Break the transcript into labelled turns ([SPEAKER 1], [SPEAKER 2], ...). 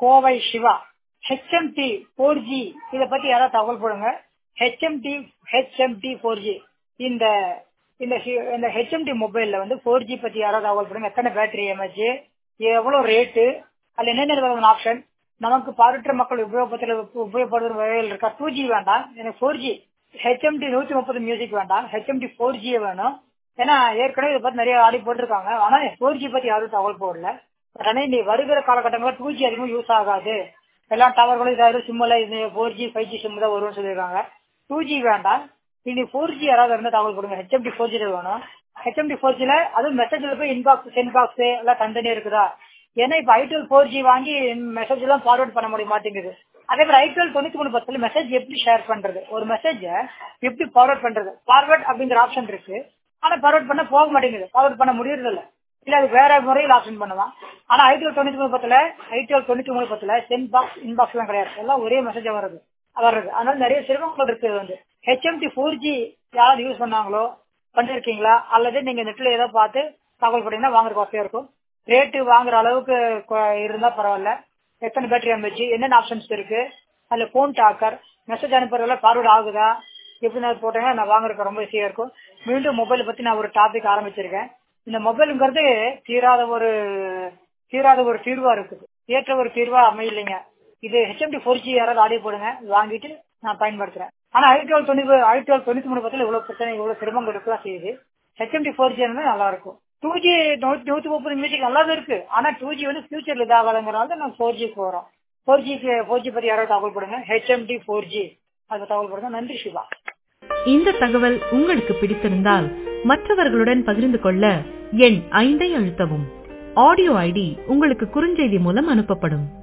[SPEAKER 1] Kovai Siva. HMT 4G இத பத்தி யாராவது தகவல் போடுங்க. ஹெச்எம்டி 4G இந்த இந்த ஹெச்எம்டி மொபைல்ல வந்து 4G பத்தி யாராவது தகவல் போடுங்க. எத்தனை பேட்டரி எம்ஏஹெச், எவ்வளவு ரேட்டு, அதுல என்னென்ன விதமான ஆப்ஷன், நமக்கு பார்வையற்ற மக்கள் உபயோகப்படுற வகையில் இருக்கா. 2G வேண்டாம், எனக்கு 4G ஹெச்எம்டி 130 மியூசிக் வேண்டாம், ஹெச்எம்டி 4G வேணும். ஏன்னா ஏற்கனவே இதை பத்தி நிறைய ஆடி போட்டிருக்காங்க. ஆனா 4G பத்தி யாரும் தகவல் போடல. ஆனா நீ வருகிற காலகட்டங்களில் 2G அதிகமாக யூஸ் ஆகாது, எல்லா டவர்களும் இதாவது சிம்ல 4G 5G சிம் தான் வரும்னு சொல்லியிருக்காங்க. 2G வேண்டாம், இனி 4G யாராவது இருந்தா தகவல் கொடுங்க. ஹெச்எம்டி 4G வேணும். ஹெச்எம்டி 4Gல அதுவும் மெசேஜ்ல போய் இன்பாக்ஸ் சென்ட் பாக்ஸ் எல்லாம் தனித்தனியா இருக்குதா. ஏன்னா இப்ப ஐடெல் 4G வாங்கி மெசேஜ் எல்லாம் ஃபார்வர்ட் பண்ண முடிய மாட்டேங்குது. அதே மாதிரி ஐடெல் 9310 மெசேஜ் எப்படி ஷேர் பண்றது, ஒரு மெசேஜ் எப்படி ஃபார்வர்ட் பண்றது, ஃபார்வர்ட் அப்படிங்கிற ஆப்ஷன் இருக்கு. ஆனா ஃபார்வர்ட் பண்ண போக மாட்டேங்குது, ஃபார்வர்ட் பண்ண முடியறது இல்ல. இல்ல அது வேற முறையில் ஆப்ஷன் பண்ணலாம். ஆனா ஐடெல் 9310 சென்ட் பாக்ஸ் இன்பாக்ஸ் எல்லாம் கிடையாது, எல்லாம் ஒரே மெசேஜ் வர்றது. அதனால நிறைய சிரமங்கள் இருக்கு. வந்து ஹெச்எம்டி 4G யாராவது யூஸ் பண்ணாங்களோ, பண்ணிருக்கீங்களா, அல்லது நீங்க நெட்ல ஏதோ பார்த்து தகவல் போட்டீங்கன்னா வாங்குறதுக்கு வசதியா இருக்கும். ரேட்டு வாங்குற அளவுக்கு இருந்தா பரவாயில்ல. எத்தனை பேட்டரி எம்ஏஹெச், என்னென்ன ஆப்ஷன்ஸ் இருக்கு, அதுல போன் டாக்கர், மெசேஜ் அனுப்புறதுல ஃபார்வர்ட் ஆகுதா, எப்படி நான் போட்டேன்னா நான் வாங்குறதுக்கு ரொம்ப ஈஸியா இருக்கும். மீண்டும் மொபைல் பத்தி நான் ஒரு டாபிக் ஆரம்பிச்சிருக்கேன். இந்த மொபைலுங்கிறது தீராத ஒரு தீர்வா இருக்குது, ஏற்ற ஒரு தீர்வா அமையலைங்க. இது ஹெச்எம்டி 4G யாராவது ஆடியோ போடுங்க, வாங்கிட்டு நான் பயன்படுத்துறேன். ஆனா ஐடெல் 9310 இவ்வளவு பிரச்சனை, இவ்வளவு சிரமங்கள் இருக்கலாம் செய்யுது. ஹெச்எம்டி 4G நல்லா இருக்கும். 2G 130 மியூசிக் நல்லாவே இருக்கு. ஆனா 2G வந்து ஃபியூச்சர்ல இதாகாதங்கிறனால நான் 4G போறோம். 4G பத்தி யாராவது தகவல் போடுங்க. ஹெச்எம்டி 4G அது தகவல் போடுங்க. நன்றி சிவா.
[SPEAKER 2] இந்த தகவல் உங்களுக்கு பிடித்திருந்தால் மற்றவர்களுடன் பகிர்ந்து கொள்ள எண் 5 அழுத்தவும். ஆடியோ ஐடி உங்களுக்கு குறுஞ்செய்தி மூலம் அனுப்பப்படும்.